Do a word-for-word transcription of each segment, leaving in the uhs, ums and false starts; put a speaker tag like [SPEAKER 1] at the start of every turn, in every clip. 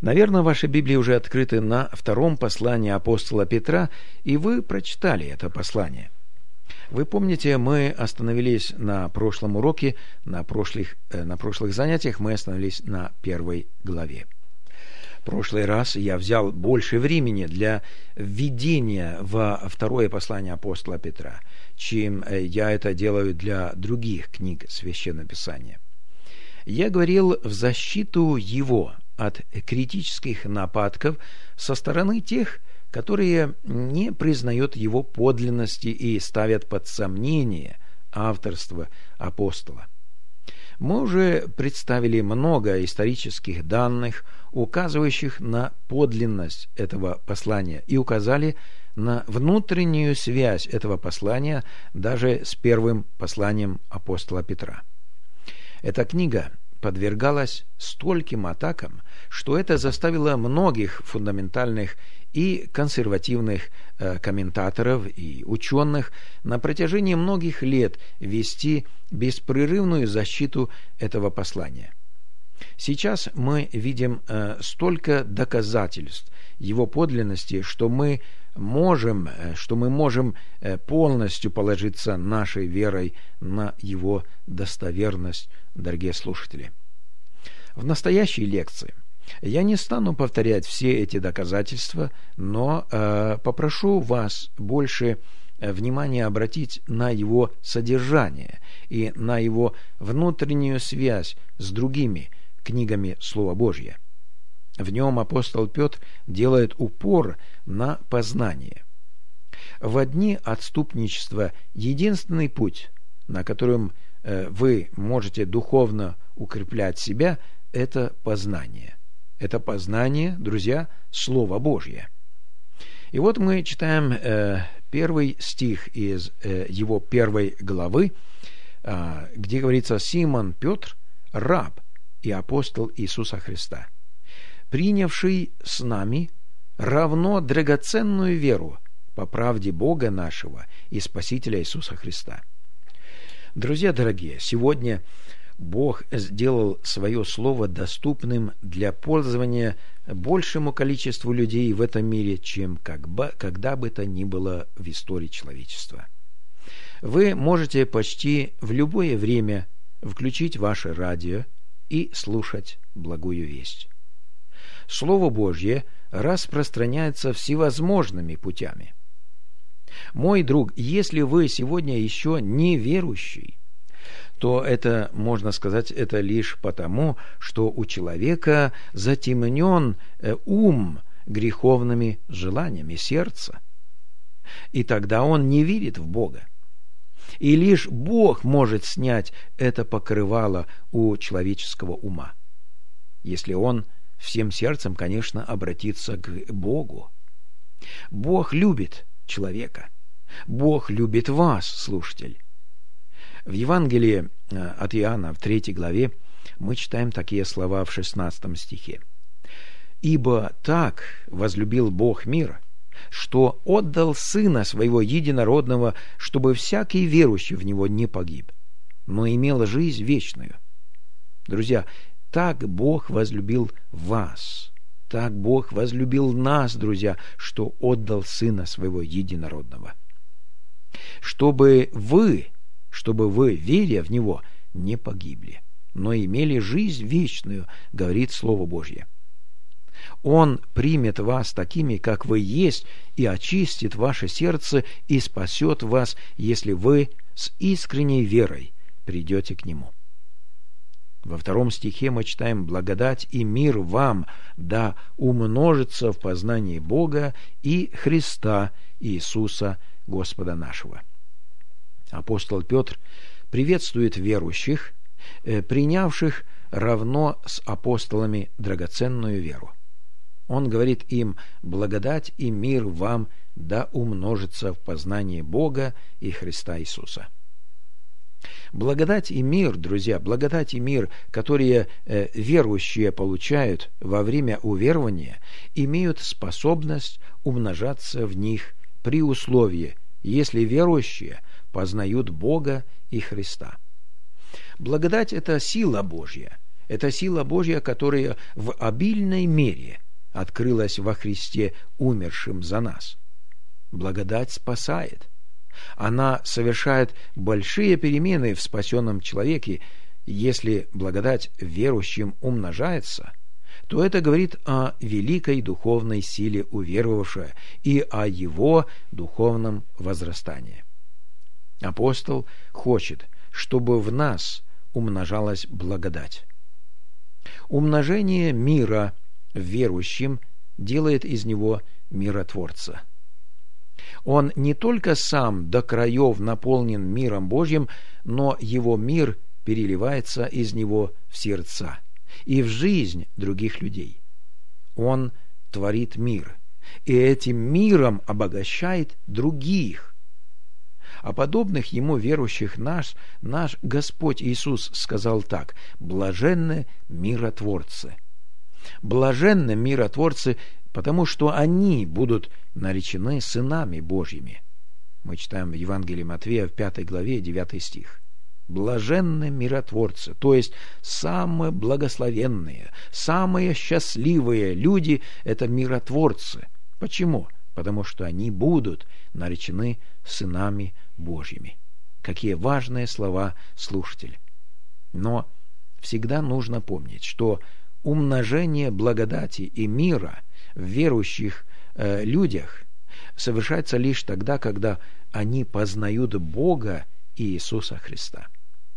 [SPEAKER 1] Наверное, ваши Библии уже открыты на втором послании апостола Петра, и вы прочитали это послание. Вы помните, мы остановились на прошлом уроке, на прошлых, э, на прошлых занятиях мы остановились на первой главе. В прошлый раз я взял больше времени для введения во второе послание апостола Петра, чем я это делаю для других книг Священного Писания. Я говорил в защиту его от критических нападков со стороны тех, которые не признают его подлинности и ставят под сомнение авторство апостола. Мы уже представили много исторических данных, указывающих на подлинность этого послания, и указали на внутреннюю связь этого послания даже с первым посланием апостола Петра. Эта книга подвергалась стольким атакам, что это заставило многих фундаментальных и консервативных э, комментаторов и ученых на протяжении многих лет вести беспрерывную защиту этого послания. Сейчас мы видим э, столько доказательств его подлинности, что мы можем, э, что мы можем э, полностью положиться нашей верой на его достоверность, дорогие слушатели. В настоящей лекции я не стану повторять все эти доказательства, но э, попрошу вас больше внимания обратить на его содержание и на его внутреннюю связь с другими книгами Слова Божьего. В нем апостол Петр делает упор на познание. В дни отступничества единственный путь, на котором э, вы можете духовно укреплять себя, это познание. Это познание, друзья, Слова Божье. И вот мы читаем э, первый стих из э, его первой главы, э, где говорится: «Симон Петр, раб и апостол Иисуса Христа, принявший с нами равно драгоценную веру по правде Бога нашего и Спасителя Иисуса Христа». Друзья дорогие, сегодня Бог сделал свое слово доступным для пользования большему количеству людей в этом мире, чем как бы, когда бы то ни было в истории человечества. Вы можете почти в любое время включить ваше радио и слушать благую весть. Слово Божье распространяется всевозможными путями. Мой друг, если вы сегодня еще не верующий, то это, можно сказать, это лишь потому, что у человека затемнен ум греховными желаниями сердца. И тогда он не верит в Бога. И лишь Бог может снять это покрывало у человеческого ума, если он всем сердцем, конечно, обратится к Богу. Бог любит человека. Бог любит вас, слушатель. В Евангелии от Иоанна, в третьей главе, мы читаем такие слова в шестнадцатом стихе. «Ибо так возлюбил Бог мир, что отдал Сына Своего Единородного, чтобы всякий верующий в Него не погиб, но имел жизнь вечную». Друзья, так Бог возлюбил вас, так Бог возлюбил нас, друзья, что отдал Сына Своего Единородного. Чтобы вы чтобы вы, веря в Него, не погибли, но имели жизнь вечную, говорит Слово Божье. Он примет вас такими, как вы есть, и очистит ваше сердце, и спасет вас, если вы с искренней верой придете к Нему. Во втором стихе мы читаем: «Благодать и мир вам да умножится в познании Бога и Христа Иисуса Господа нашего». Апостол Петр приветствует верующих, принявших равно с апостолами драгоценную веру. Он говорит им: «Благодать и мир вам да умножится в познании Бога и Христа Иисуса». Благодать и мир, друзья, благодать и мир, которые э, верующие получают во время уверования, имеют способность умножаться в них при условии, если верующие познают Бога и Христа. Благодать – это сила Божья, Это сила Божья, которая в обильной мере открылась во Христе, умершим за нас. Благодать спасает. Она совершает большие перемены в спасенном человеке. Если благодать верующим умножается, то это говорит о великой духовной силе уверовавшего и о его духовном возрастании. Апостол хочет, чтобы в нас умножалась благодать. Умножение мира верующим делает из него миротворца. Он не только сам до краев наполнен миром Божьим, но его мир переливается из него в сердца и в жизнь других людей. Он творит мир, и этим миром обогащает других. О подобных ему верующих наш, наш Господь Иисус сказал так: «Блаженны миротворцы». Блаженны миротворцы, потому что они будут наречены сынами Божьими. Мы читаем в Евангелии Матфея в пятой главе девятый стих. Блаженны миротворцы, то есть самые благословенные, самые счастливые люди – это миротворцы. Почему? Потому что они будут наречены сынами Божьими. Какие важные слова, слушатель! Но всегда нужно помнить, что умножение благодати и мира в верующих э, людях совершается лишь тогда, когда они познают Бога и Иисуса Христа.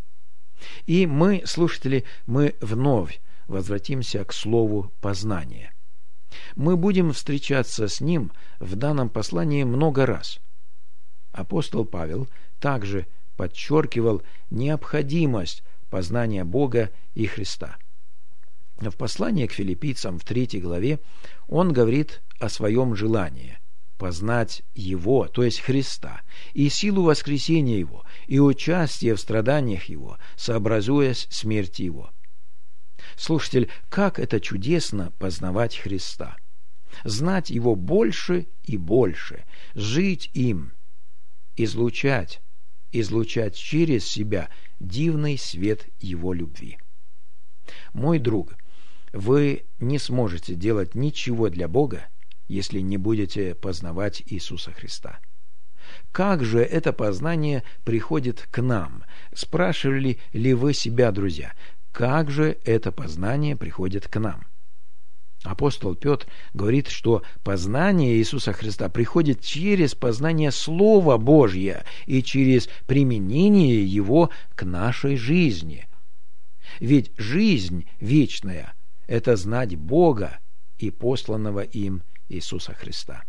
[SPEAKER 1] И мы, слушатели, мы вновь возвратимся к слову «познание». Мы будем встречаться с ним в данном послании много раз. Апостол Павел также подчеркивал необходимость познания Бога и Христа. В послании к филиппийцам в третьей главе он говорит о своем желании познать Его, то есть Христа, и силу воскресения Его, и участие в страданиях Его, сообразуясь смерти Его. Слушатель, как это чудесно познавать Христа, знать Его больше и больше, жить им, излучать, излучать через себя дивный свет Его любви. Мой друг, вы не сможете делать ничего для Бога, если не будете познавать Иисуса Христа. Как же это познание приходит к нам? Спрашивали ли вы себя, друзья? Как же это познание приходит к нам? Апостол Петр говорит, что познание Иисуса Христа приходит через познание Слова Божьего и через применение его к нашей жизни. Ведь жизнь вечная – это знать Бога и посланного им Иисуса Христа.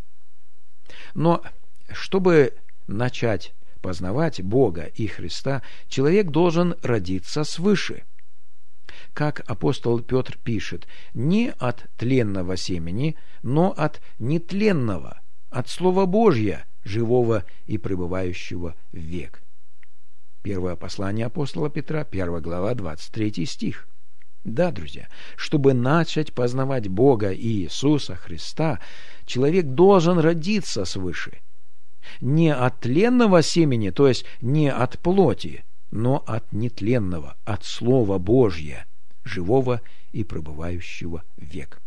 [SPEAKER 1] Но чтобы начать познавать Бога и Христа, человек должен родиться свыше. Как апостол Петр пишет, не от тленного семени, но от нетленного, от Слова Божьего, живого и пребывающего век. Первое послание апостола Петра, первая глава, двадцать третий стих. Да, друзья, чтобы начать познавать Бога и Иисуса Христа, человек должен родиться свыше. Не от тленного семени, то есть не от плоти, но от нетленного, от Слова Божьего, живого и пребывающего век.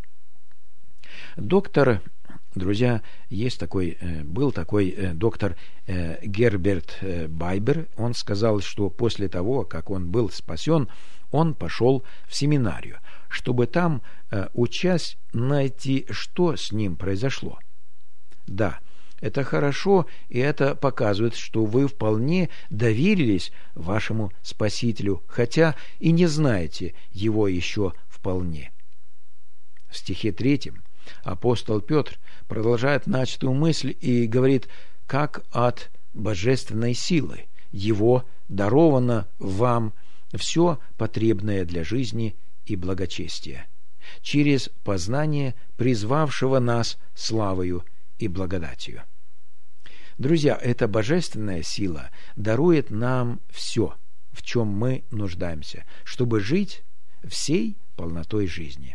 [SPEAKER 1] Доктор, друзья, есть такой, был такой доктор Герберт Байбер. Он сказал, что после того, как он был спасен, он пошел в семинарию, чтобы там, учась, найти, что с ним произошло. Да, это хорошо, и это показывает, что вы вполне доверились вашему Спасителю, хотя и не знаете его еще вполне. В стихе третьем апостол Петр продолжает начатую мысль и говорит, как от божественной силы его даровано вам все потребное для жизни и благочестия, через познание призвавшего нас славою и благодатью. Друзья, эта божественная сила дарует нам все, в чем мы нуждаемся, чтобы жить всей полнотой жизни.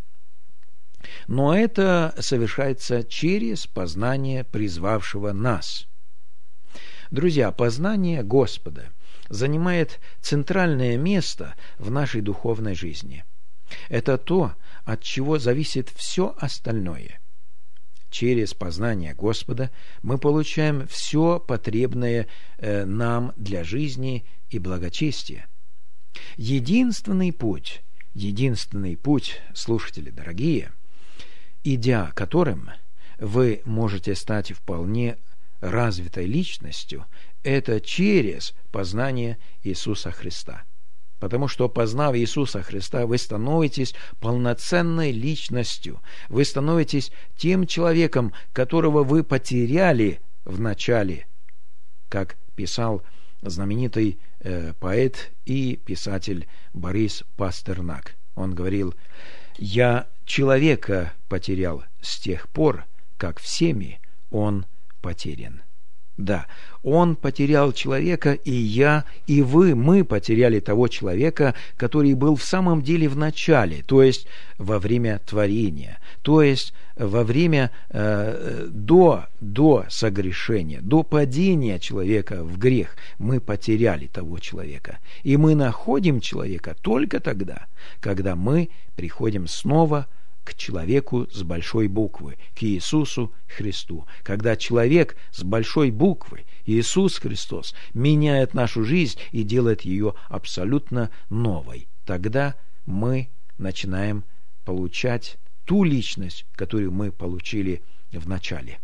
[SPEAKER 1] Но это совершается через познание призвавшего нас. Друзья, познание Господа занимает центральное место в нашей духовной жизни. Это то, от чего зависит все остальное. Через познание Господа мы получаем все потребное э, нам для жизни и благочестия. Единственный путь, единственный путь, слушатели дорогие, идя которым вы можете стать вполне развитой личностью, это через познание Иисуса Христа. Потому что, познав Иисуса Христа, вы становитесь полноценной личностью. Вы становитесь тем человеком, которого вы потеряли в начале, как писал знаменитый э, поэт и писатель Борис Пастернак. Он говорил: «Я человека потерял с тех пор, как всеми он потерян». Да, он потерял человека, и я, и вы, мы потеряли того человека, который был в самом деле в начале, то есть во время творения, то есть во время э, до, до согрешения, до падения человека в грех. Мы потеряли того человека. И мы находим человека только тогда, когда мы приходим снова к человеку с большой буквы, к Иисусу Христу. Когда человек с большой буквы, Иисус Христос, меняет нашу жизнь и делает ее абсолютно новой, тогда мы начинаем получать ту личность, которую мы получили в начале.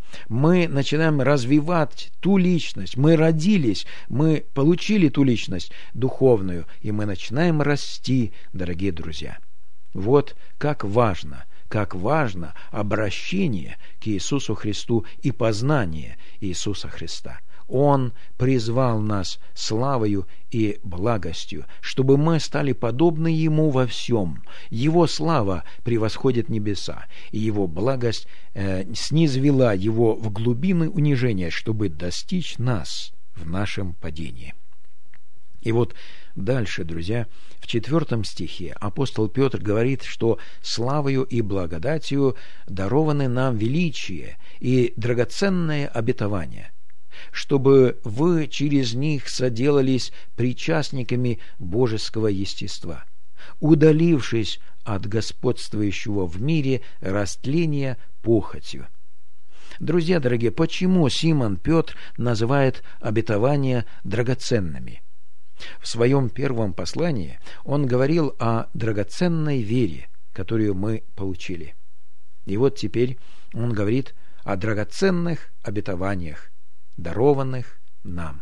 [SPEAKER 1] Мы начинаем развивать ту личность. Мы родились, мы получили ту личность духовную, и мы начинаем расти, дорогие друзья. Вот как важно, как важно обращение к Иисусу Христу и познание Иисуса Христа. Он призвал нас славою и благостью, чтобы мы стали подобны Ему во всем. Его слава превосходит небеса, и Его благость э, снизвела Его в глубины унижения, чтобы достичь нас в нашем падении. И вот дальше, друзья, в четвертом стихе апостол Петр говорит, что славою и благодатью дарованы нам величие и драгоценное обетование, чтобы вы через них соделались причастниками божеского естества, удалившись от господствующего в мире растления похотью. Друзья дорогие, почему Симон Петр называет обетования драгоценными? В своем первом послании он говорил о драгоценной вере, которую мы получили. И вот теперь он говорит о драгоценных обетованиях, дарованных нам.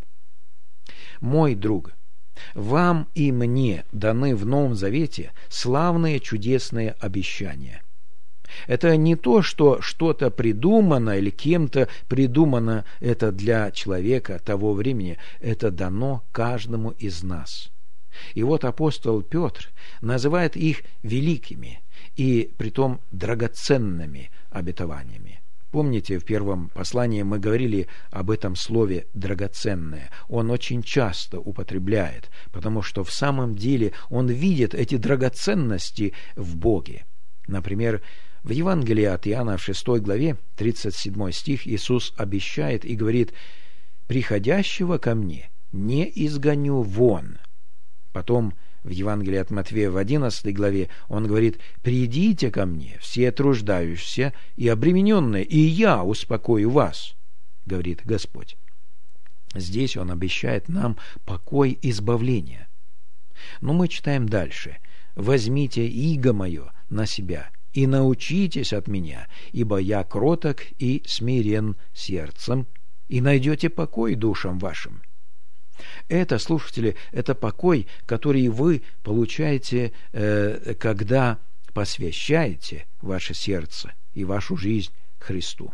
[SPEAKER 1] Мой друг, вам и мне даны в Новом Завете славные чудесные обещания. Это не то, что что-то придумано или кем-то придумано это для человека того времени. Это дано каждому из нас. И вот апостол Петр называет их великими и притом драгоценными обетованиями. Помните, в первом послании мы говорили об этом слове «драгоценное». Он очень часто употребляет, потому что в самом деле он видит эти драгоценности в Боге. Например, в Евангелии от Иоанна в шестой главе, тридцать седьмой стих, Иисус обещает и говорит: «Приходящего ко мне не изгоню вон». Потом в Евангелии от Матфея в одиннадцатой главе он говорит: «Придите ко мне, все труждающиеся и обремененные, и я успокою вас», говорит Господь. Здесь он обещает нам покой и избавление. Но мы читаем дальше: «Возьмите иго мое на себя и научитесь от меня, ибо я кроток и смирен сердцем, и найдете покой душам вашим». Это, слушатели, это покой, который вы получаете, э, когда посвящаете ваше сердце и вашу жизнь Христу.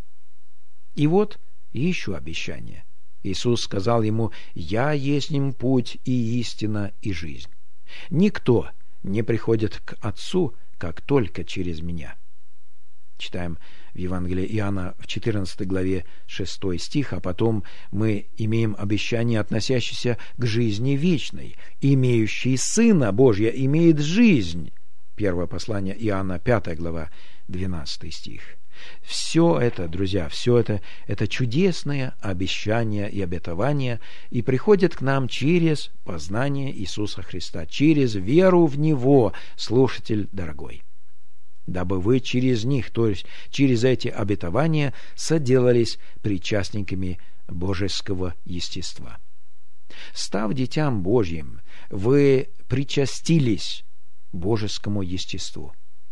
[SPEAKER 1] И вот еще обещание. Иисус сказал ему: «Я есть им путь и истина и жизнь. Никто не приходит к Отцу, как только через меня». Читаем в Евангелии Иоанна в четырнадцатой главе шестой стих, а потом мы имеем обещание, относящееся к жизни вечной. «Имеющий Сына Божия имеет жизнь». Первое послание Иоанна, пятая глава, двенадцатый стих. Все это, друзья, все это, это чудесные обещания и обетования, и приходят к нам через познание Иисуса Христа, через веру в Него, слушатель дорогой, дабы вы через них, то есть через эти обетования, соделались причастниками божеского естества. Став детям Божьим, вы причастились божескому естеству.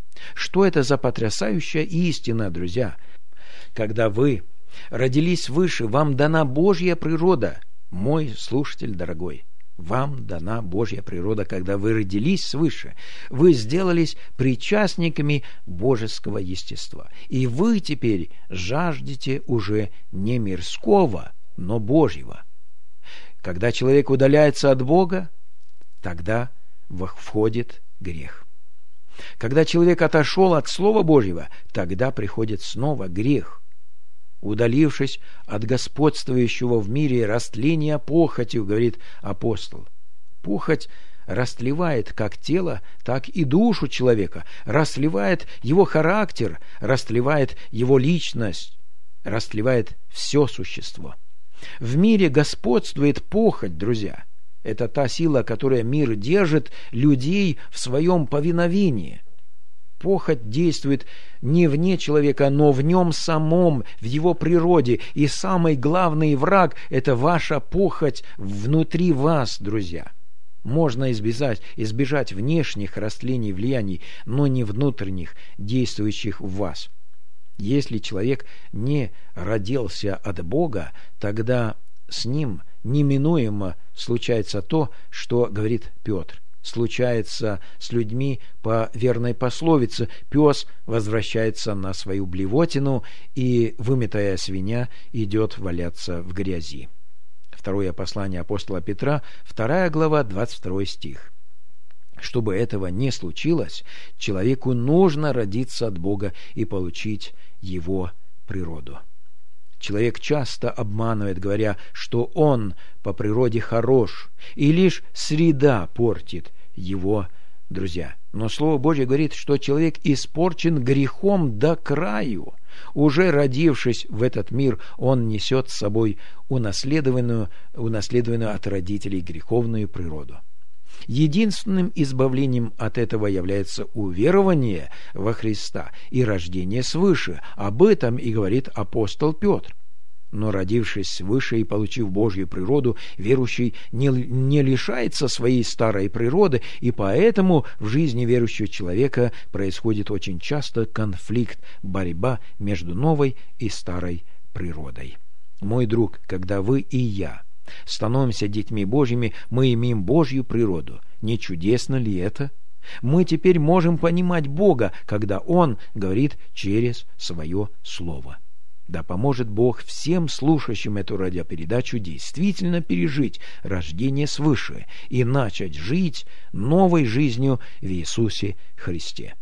[SPEAKER 1] Что это за потрясающая истина, друзья? Когда вы родились свыше, вам дана Божья природа. Мой слушатель дорогой, вам дана Божья природа, когда вы родились свыше. Вы сделались причастниками божеского естества. И вы теперь жаждете уже не мирского, но Божьего. Когда человек удаляется от Бога, тогда входит грех. Когда человек отошел от Слова Божьего, тогда приходит снова грех. Удалившись от господствующего в мире растления похотью, говорит апостол. Похоть растлевает как тело, так и душу человека, растлевает его характер, растлевает его личность, растлевает все существо. В мире господствует похоть, друзья. Это та сила, которая мир держит людей в своем повиновении. Похоть действует не вне человека, но в нем самом, в его природе. И самый главный враг – это ваша похоть внутри вас, друзья. Можно избежать, избежать внешних растлений влияний, но не внутренних, действующих в вас. Если человек не родился от Бога, тогда с ним неминуемо случается то, что говорит Петр. Случается с людьми по верной пословице: пес возвращается на свою блевотину, и выметая свинья идет валяться в грязи. Второе послание апостола Петра, вторая глава, двадцать второй стих. Чтобы этого не случилось, человеку нужно родиться от Бога и получить Его природу. Человек часто обманывает, говоря, что он по природе хорош, и лишь среда портит его, друзья. Но Слово Божье говорит, что человек испорчен грехом до краю. Уже родившись в этот мир, он несет с собой унаследованную, унаследованную от родителей греховную природу. Единственным избавлением от этого является уверование во Христа и рождение свыше. Об этом и говорит апостол Петр. Но родившись свыше и получив Божью природу, верующий не, не лишается своей старой природы, и поэтому в жизни верующего человека происходит очень часто конфликт, борьба между новой и старой природой. Мой друг, когда вы и я становимся детьми Божьими, мы имеем Божью природу. Не чудесно ли это? Мы теперь можем понимать Бога, когда Он говорит через Свое Слово. Да поможет Бог всем слушающим эту радиопередачу действительно пережить рождение свыше и начать жить новой жизнью в Иисусе Христе.